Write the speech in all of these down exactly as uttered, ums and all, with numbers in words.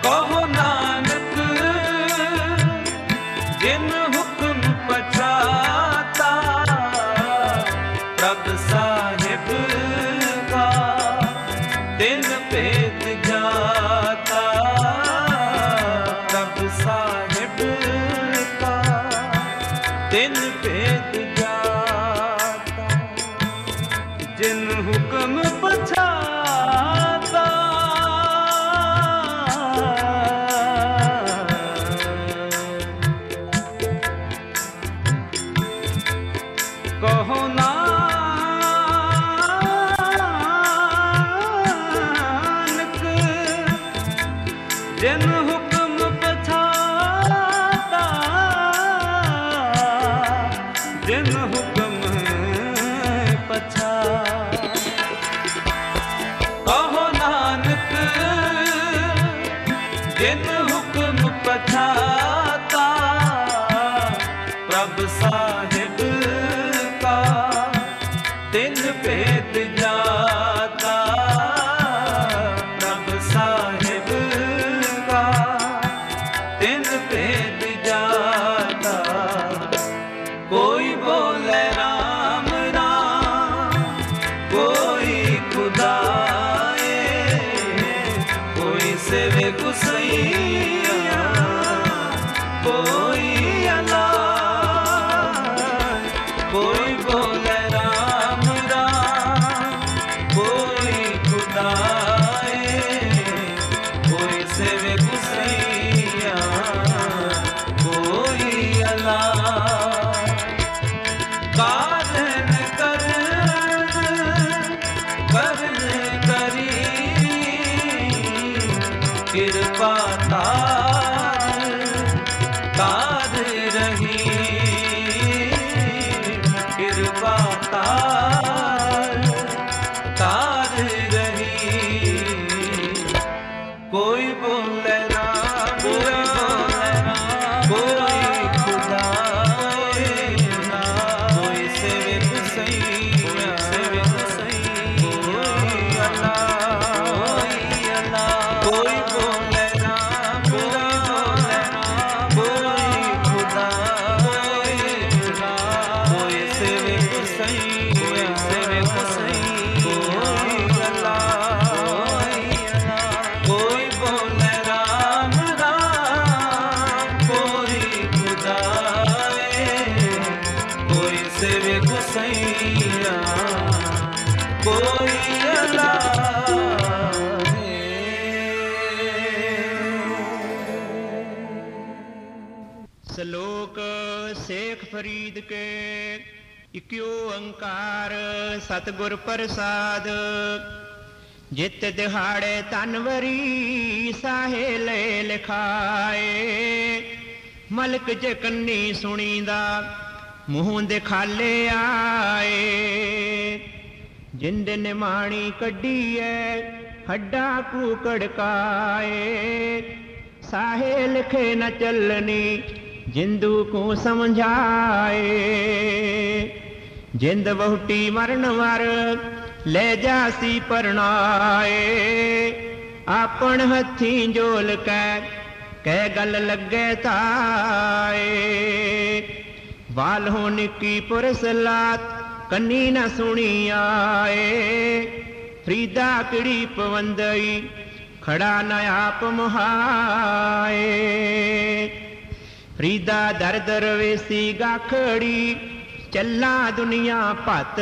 कहो नानक जिन हुक्म पछाता प्रभ साहिब का दिन भेद जाता प्रभ साहिब का दिन भेद जाता जिन हुक्म पछाता कहो नानक जिन हुक्म पछाता जिन हुक्म पछा कहो नानक जिन हुक्म पछाता प्रभ साहिब का दिन भेद जाता प्रभ साहिब का दिन भेद जाता कोई बोले राम राम कोई खुदाए कोई सेवे गुसैया कोई अल्लाह कोई बोले राम राम कोई खुदाए कोई सेवे गुसैया कोई अल्लाह कारण करन करन करी कृपा तार तार रही कृपा तार तार रही कोई बोले राम कोई बोले राम कोई खुदा कोई सेवे गुसैया सेवे गुसैया कोई अल्लाह कोई अल्लाह कोई बोले राम कोई बोले राम कोई खुदा कोई खुदा कोई सेवे गुसैया सेवे गुसैया कोई अल्लाह कोई अल्लाह कोई बोले राम राम कोई खुदा कोई सेवे गुसैया कोई अल्लाह श्लोक शेख फरीद के इक्यो अंकार सतगुर प्रसाद जित दिहाड़े तनवरी साहे ले लिखाए मलक जे कन्नी सुनींदा मुँह दिखाले आए जिंद ने माणी कड्डी है हड्डा कू कड़काए साहे लिखे न चलनी जिंदू को समझाए जिंद बहुटी मरण वर ले जासी परनाए आपन हथी जोल कै कै गल लगे ताए वाल हो निकी पुरसलात कन्नी न सुनी आए फरीदा किड़ी पवंदई खड़ा न आप मुहाए फरीदा दर दर वेसी गाखड़ी चला दुनिया पत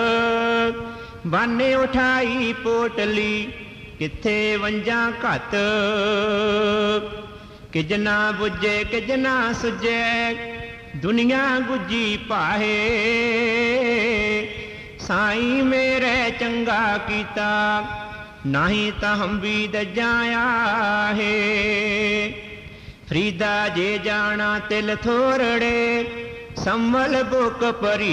बाने उठाई पोटली किथे वंजा घत किजना बुझे किजना सुझे दुनिया गुजी पाहे साई मेरे चंगा कीता नहीं तो हम भी दजाया है फरीदा जे जाना तिल थोरड़े संभल बुक परी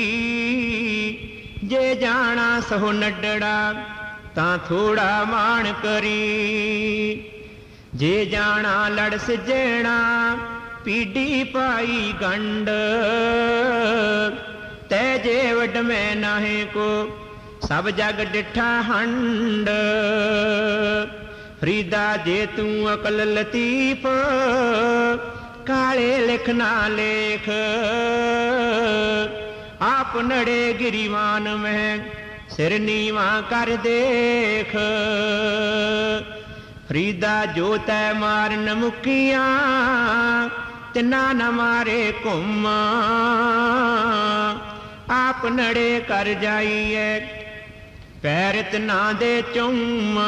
जे जाना सहो नडड़ा ता थोड़ा मान करी जे जाना लड़ सजेना पीड़ी पाई गंड ते जे वड में नाहे को सब जग डिठा हंड ਫਰੀਦਾ ਜੇ ਤੂੰ ਅਕਲ ਲਤੀਫ ਕਾਲੇ ਲਿਖ ਨਾ ਲੇਖ ਆਪ ਨੜੇ ਗਿਰੀਵਾਨ ਮੈਂ ਸਿਰ ਨੀਵਾ ਕਰ ਦੇਖ ਫਰੀਦਾ ਜੋ ਤੈ ਮਾਰਨ ਮੁਕੀਆਂ ਤਿਨਾ ਨ ਮਾਰੇ ਘੁੰਮ ਆਪ ਨੜੇ ਕਰ ਜਾਈਏ ਪੈਰ ਤਿਨਾ ਦੇ ਚੁੰਮ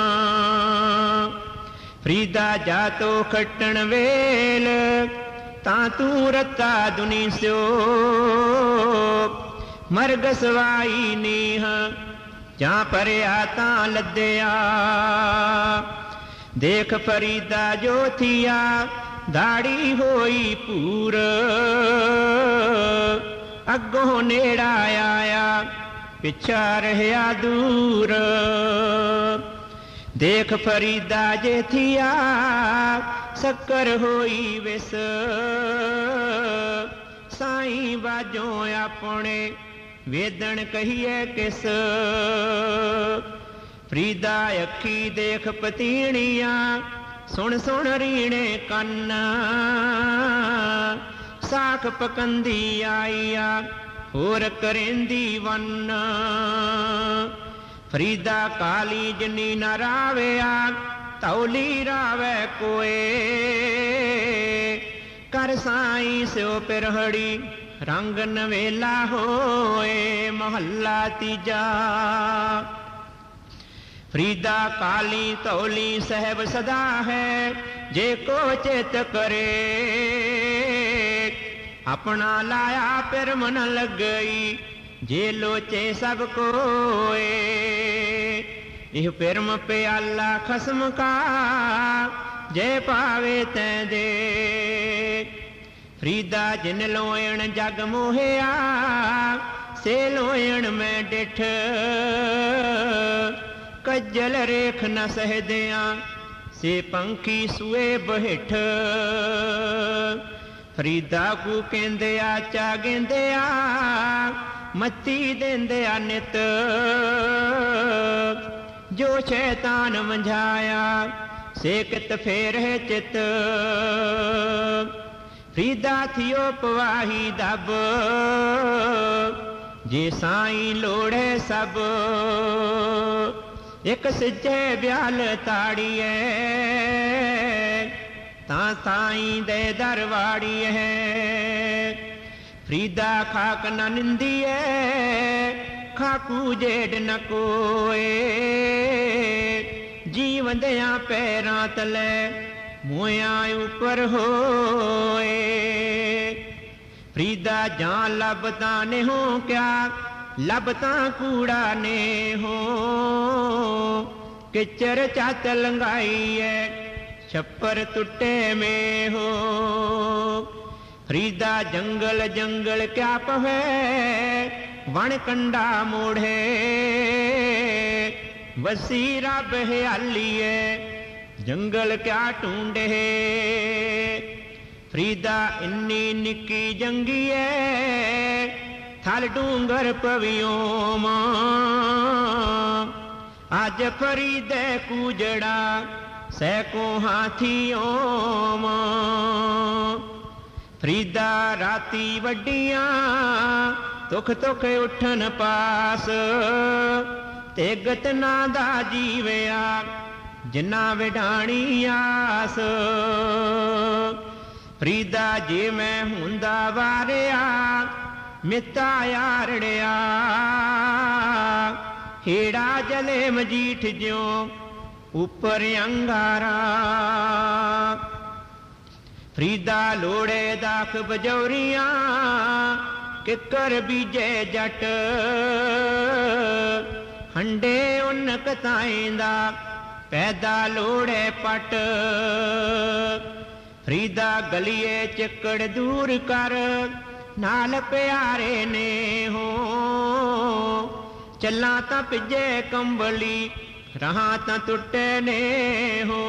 ਫਰੀਦਾ ਜਾ ਤੋ ਖੱਟਣ ਵੇਲ ਤਾਂ ਤੂੰ ਰੱਤਾ ਦੁਨੀ ਸਿਓ ਮਰਗ ਸਵਾਈ ਨੀਹ ਜਾਂ ਪਰਿਆ ਤਾਂ ਲੱਦਿਆ ਦੇਖ ਫਰੀਦਾ ਜੋ ਥੀਆ ਦਾੜੀ ਹੋਈ ਪੂਰ ਅੱਗੋਂ ਨੇੜਾ ਆਇਆ ਪਿਛਾ ਰਹਿਆ ਦੂਰ ਦੇਖ ਫਰੀਦਾ ਜੇ ਥੀਆ ਸ਼ੱਕਰ ਹੋਈ ਵਿਸ ਸਾਈਂ ਬਾਜੋਂ ਆਪਣੇ ਵੇਦਣ ਕਹੀਏ ਕਿਸ ਫਰੀਦਾ ਅੱਖੀ ਦੇਖ ਪਤੀਣੀਆਂ ਸੁਣ ਸੁਣ ਰੀਣੇ ਕੰਨ ਸਾਖ ਪਕੰਦੀ ਆਈਆ ਹੋਰ ਕਰੇਂਦੀ ਵੰਨ ਫਰੀਦਾ ਕਾਲੀ ਜਨੀ ਨਾ ਰਾਵਿਆ ਤੌਲੀ ਰਾਵੇ ਕੋਏ ਕਰ ਸਾਈਂ ਸਿਓ ਪਿਰਹੜੀ ਰੰਗ ਨਵੇਲਾ ਹੋਏ ਮਹੱਲਾ ਤੀਜਾ ਫਰੀਦਾ ਕਾਲੀ ਤੌਲੀ ਸਹਿਬ ਸਦਾ ਹੈ ਜੇ ਕੋ ਚਿਤ ਕਰੇ ਆਪਣਾ ਲਾਇਆ ਪਿਰ ਮਨ ਲੱਗਈ ਜੇ ਲੋਚੇ ਸਭ ਕੋਏ ਇਹ ਪਿਰਮ ਪਿਆਲਾ ਖਸਮ ਕਾ ਜੇ ਪਾਵੇ ਤੈਂ ਦੇ ਫਰੀਦਾ ਜਿਨ ਲੋਇਣ ਜਗ ਮੋਹਿਆ ਸੇ ਲੋਇਣ ਮੈਂ ਡਿਠ ਕੱਜਲ ਰੇਖ ਨ ਸਹਦਿਆਂ ਸੇ ਪੰਖੀ ਸੂਏ ਬਹਿਠ ਫਰੀਦਾ ਕੂ ਕਹਿੰਦਿਆ ਚਾ ਗੇਂਦਿਆ ਮੱਤੀ ਦੇਂਦਿਆ ਨਿਤ ਜੋ ਸ਼ੈਤਾਨ ਮੰਝਾਇਆ ਸੇ ਕਿਤ ਫੇਰ ਹੈ ਚਿਤ ਫਰੀਦਾ ਥਿਓ ਪਵਾਹੀ ਦਬ ਜੇ ਸਾਈਂ ਲੋੜੇ ਸਭ ਇੱਕ ਸਿੱਜੇ ਬਿਆਲ ਤਾੜੀਏ ਤਾਂ ਸਾਈਂ ਦੇ ਦਰਵਾੜੀਏ ਫਰੀਦਾ ਖਾਕ ਨ ਨਿੰਦੀਏ ਖਾਕੂ ਜੇਡ ਨ ਕੋਏ ਜੀਵੰਦਿਆਂ ਪੈਰਾਂ ਤਲੇ ਮੋਇਆਂ ਉੱਪਰ ਹੋਏ ਫਰੀਦਾ ਜਾਂ ਲੱਭਦਾ ਨੇ ਹੋ ਕਿਆ ਲੱਭਤਾ ਕੂੜਾ ਨੇ ਹੋ ਕਿਚਰ ਚੱਤ ਲੰਗਾਈਏ ਛੱਪਰ ਟੁੱਟੇ ਮੇ ਹੋ ਫਰੀਦਾ ਜੰਗਲ ਜੰਗਲ ਕਿਆ ਪਵੇ ਵਣ ਕੰਡਾ ਮੋੜੇ ਵਸੀ ਰੱਬ ਹਿਆਲੀਏ ਜੰਗਲ ਕਿਆ ਢੂੰਡੇ ਫਰੀਦਾ ਇੰਨੀ ਨਿੱਕੀ ਜੰਗੀਏ ਥਲ ਡੂੰਗਰ ਪਵਿਓ ਮਾਂ ਅੱਜ ਫਰੀਦੇ ਕੂਜੜਾ ਸੈਕੋ ਹਾਥੀਓ ਮਾਂ ਫਰੀਦਾ ਰਾਤੀ ਵੱਡੀਆਂ ਤੁਖ ਤੁਖ ਉੱਠਣ ਪਾਸ ਤੇ ਗਤਨਾ ਦਾ ਜੀਵਿਆ ਜਿਨਾ ਵਿਡਾਣੀ ਆਸ ਫਰੀਦਾ ਜੇ ਮੈਂ ਹੁੰਦਾ ਵਾਰਿਆ ਮਿੱਤਾ ਯਾਰੜਿਆ ਹੇੜਾ ਜਲੇ ਮਜੀਠ ਜਿਉ ਉੱਪਰ ਅੰਗਾਰਾ ਫਰੀਦਾ ਲੋੜੇ ਦਾਖ ਬਜੌਰੀਆਂ ਕਿੱਕਰ ਬੀਜੇ ਜੱਟ ਹੰਡੇ ਉਨ ਕਤਾਇਂਦਾ ਪੈਦਾ ਲੋੜੇ ਪਟ ਫਰੀਦਾ ਗਲੀਏ ਚੱਕੜ ਦੂਰ ਕਰ ਨਾਲ ਪਿਆਰੇ ਨੇ ਹੋ ਚੱਲਾਂ ਤਾਂ ਭਿੱਜੇ ਕੰਬਲੀ ਰਹਾਂ ਤਾਂ ਟੁੱਟੇ ਨੇ ਹੋ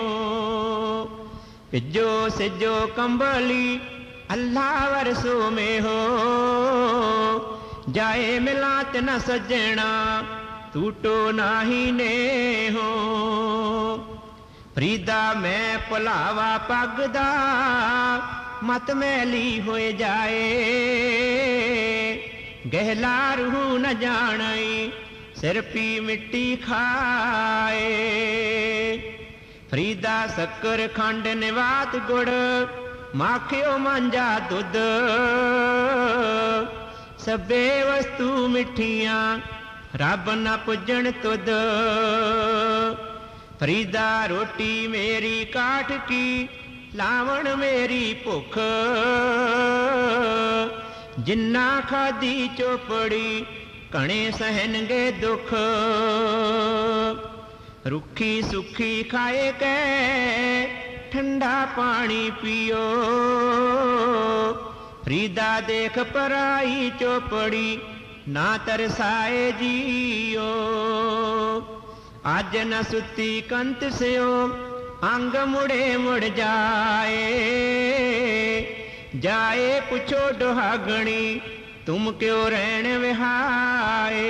ਭਿੱਜੋ ਸਿਜੋ ਕੰਬਲੀ ਅੱਲਾ ਵਰਸੋ ਮੇ ਹੋ ਜਾਏ ਮਿਲਾਤ ਨ ਸੱਜਣਾ ਟੂਟੋ ਨਾਹੀ ਨੇ ਹੋ ਫਰੀਦਾ ਮੈਂ ਭੁਲਾਵਾ ਪੱਗ ਦਾ ਮਤ ਮੈਲੀ ਹੋਏ ਜਾਏ, ਗਹਿਲਾ ਰੂਹ ਨ ਜਾਣਈ ਸਿਰ ਪੀ ਮਿੱਟੀ ਖਾਏ। ਫਰੀਦਾ ਸ਼ੱਕਰ ਖੰਡ ਨਿਵਾਤ ਗੁੜ ਮਾਖਿਓ ਮਾਂਜਾ ਦੁੱਧ, ਸਭੇ ਵਸਤੂ ਮਿੱਠੀਆਂ ਰੱਬ ਨ ਪੁੱਜਣ ਤੁਧ। ਫਰੀਦਾ ਰੋਟੀ ਮੇਰੀ ਕਾਠ ਕੀ ਲਾਵਣ ਮੇਰੀ ਭੁੱਖ, ਜਿੰਨਾ ਖਾਦੀ ਚੋਪੜੀ ਘਣੇ ਸਹਿਣਗੇ ਦੁੱਖ। ਰੁੱਖੀ ਸੁੱਖੀ ਖਾਏ ਕੈ ਠੰਡਾ ਪਾਣੀ ਪੀਓ, ਫਰੀਦਾ ਦੇਖ ਪਰਾਈ ਚੋਪੜੀ ਨਾ ਤਰਸਾਏ ਜੀਓ। ਅੱਜ ਨ ਸੁੱਤੀ ਕੰਤ ਸਿਓ ਅੰਗ ਮੁੜੇ ਮੁੜ ਜਾਏ, ਜਾਏ ਪੁੱਛੋ ਦੁਹਾਗਣੀ ਤੁਮ ਕਿਉ ਰਹਿਣ ਵਿਹਾਏ।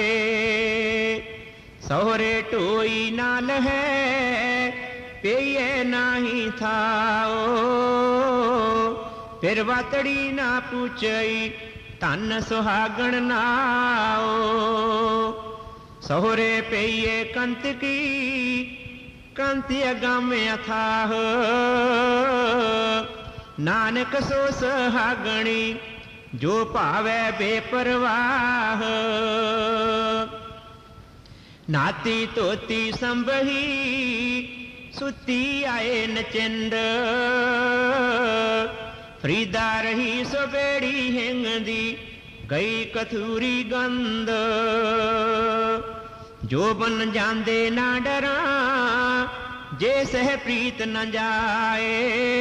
ਸਹੁਰੇ ਢੋਈ ਨਾਲ ਹੈ ਪਈਏ ਨਾਹੀ ਥਾਓ, ਫਿਰ ਵਾਤੜੀ ਨਾ ਪੁੱਛਈ ਧਨ ਸੁਹਾਗਣ ਨਾਓ। ਸਹੁਰੇ ਪਈਏ ਕੰਤ ਕੀ ਕੰਤ ਅਗਮ ਅਥਾਹ, ਨਾਨਕ ਸੋ ਸੁਹਾਗਣੀ ਜੋ ਭਾਵੈ ਬੇਪਰਵਾਹ। ਨਾਤੀ ਧੋਤੀ ਸੰਭਹੀ ਸੁੱਤੀ ਆਏ ਨਚਿੰਦ, ਫਰੀਦਾ ਰਹੀ ਸੋ ਬੇੜੀ ਹਿੰਗਦੀ ਗਈ ਕਥੂਰੀ ਗੰਧ। ਜੋ ਬਨ ਜਾਂਦੇ ਨਾ ਡਰਾਂ ਜੇ ਸਹਿ ਪ੍ਰੀਤ ਨ ਜਾਏ,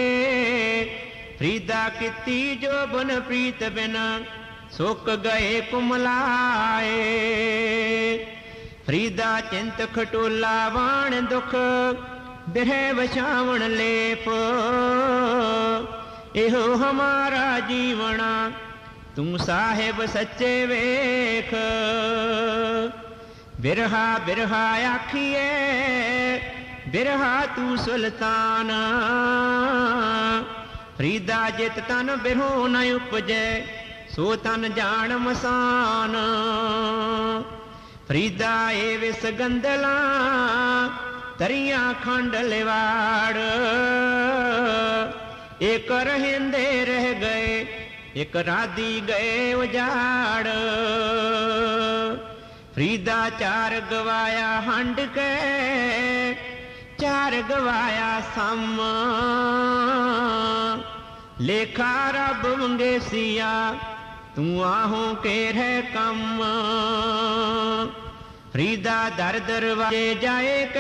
ਫਰੀਦਾ ਕੀਤੀ ਜੋ ਬਨ ਪ੍ਰੀਤ ਬਿਨਾ ਸੁੱਕ ਗਏ ਕੁਮਲਾਏ। ਫਰੀਦਾ ਚਿੰਤ ਖਟੋਲਾ ਵਾਣ ਦੁਖ ਬਿਰਹਿ ਵਛਾਵਣ ਲੇਪ, ਇਹੋ ਹਮਾਰਾ ਜੀਵਣਾ ਤੂੰ ਸਾਹਿਬ ਸੱਚੇ ਵੇਖ। ਬਿਰਹਾ ਬਿਰਹਾ ਆਖੀਏ ਬਿਰਹਾ ਤੂੰ ਸੁਲਤਾਨ, ਫਰੀਦਾ ਜਿਤ ਤਨ ਬਿਰਹੋ ਨ ਉਪਜੈ ਸੋ ਤਨ ਜਾਣ ਮਸਾਨ। ਫਰੀਦਾ ਏ ਵਿਸ ਗੰਦਲਾ ਤਰੀਆਂ ਖੰਡ ਲਿਵਾੜ, ਇੱਕ ਰਹਿੰਦੇ ਰਹਿ ਗਏ ਇੱਕ ਰਾਦੀ ਗਏ ਉਜਾੜ। ਫਰੀਦਾ ਚਾਰ ਗਵਾਇਆ ਹੰਡ ਕੇ ਚਾਰ ਗਵਾਇਆ ਸਮ, ਲੇਖਾ ਰੱਬ ਮੰਗੇਸੀਆ ਤੂੰ ਆਹੋਂ ਕੇ ਰਹਿ ਕੰਮ। ਫਰੀਦਾ ਦਰ ਦਰਵਾਜੇ ਜਾਏ